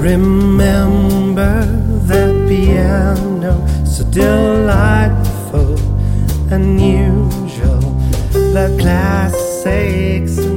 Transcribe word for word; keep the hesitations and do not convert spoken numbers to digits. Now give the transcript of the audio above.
Remember that piano, so delightful, unusual, the classics.